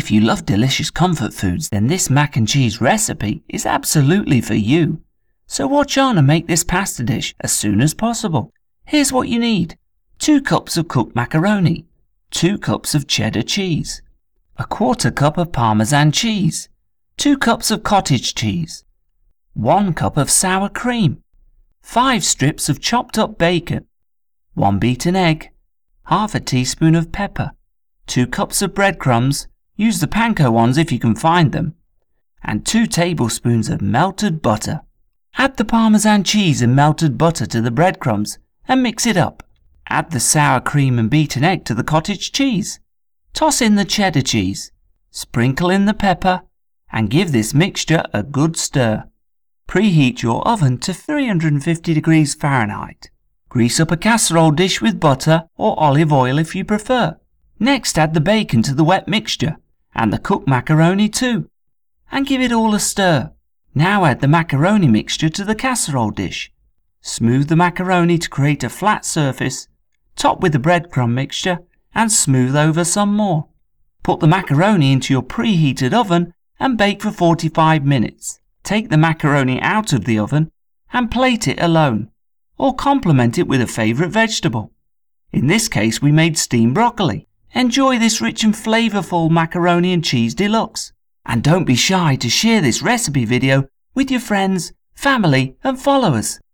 If you love delicious comfort foods, then this mac and cheese recipe is absolutely for you. So watch on and make this pasta dish as soon as possible. Here's what you need. 2 cups of cooked macaroni, 2 cups of cheddar cheese, 1/4 cup of Parmesan cheese, 2 cups of cottage cheese, 1 cup of sour cream, 5 strips of chopped up bacon, 1 beaten egg, half a teaspoon of pepper, 2 cups of breadcrumbs, use the panko ones if you can find them, and 2 tablespoons of melted butter. Add the Parmesan cheese and melted butter to the breadcrumbs and mix it up. Add the sour cream and beaten egg to the cottage cheese. Toss in the cheddar cheese, sprinkle in the pepper, and give this mixture a good stir. Preheat your oven to 350 degrees Fahrenheit. Grease up a casserole dish with butter or olive oil if you prefer. Next, add the bacon to the wet mixture and the cooked macaroni too, and give it all a stir. Now add the macaroni mixture to the casserole dish. Smooth the macaroni to create a flat surface, top with the breadcrumb mixture and smooth over some more. Put the macaroni into your preheated oven and bake for 45 minutes. Take the macaroni out of the oven and plate it alone, or complement it with a favourite vegetable. In this case we made steamed broccoli. Enjoy this rich and flavourful macaroni and cheese deluxe. And don't be shy to share this recipe video with your friends, family and followers.